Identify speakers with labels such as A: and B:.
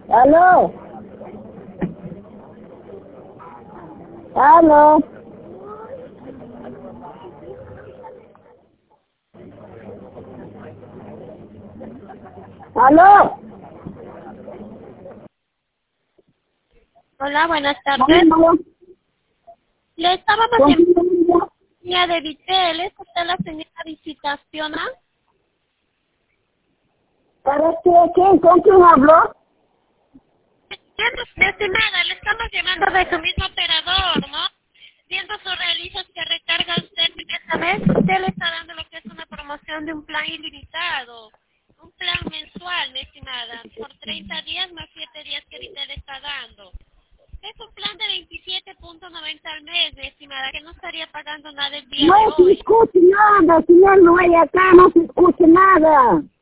A: ¿Aló? ¿Aló? ¿Aló?
B: Hola, buenas tardes.
A: ¿Aló?
B: Le estábamos
A: ¿Con
B: en
A: quién hablo?
B: línea de Vitel. ¿Es usted la señora Visitación?
A: ¿Para qué? ¿Quién? ¿Con quién habló?
B: Estimada, le estamos llamando de su mismo operador, ¿no? Viendo sus realizas que recarga usted esta vez, usted le está dando lo que es una promoción de un plan ilimitado. Un plan mensual, mi estimada, por 30 días más 7 días que ahorita le está dando. Es un plan de 27.90 al mes, mi estimada, que no estaría pagando nada el día
A: No
B: de
A: se
B: hoy.
A: escucha nada, señor, no hay acá, no se escucha nada.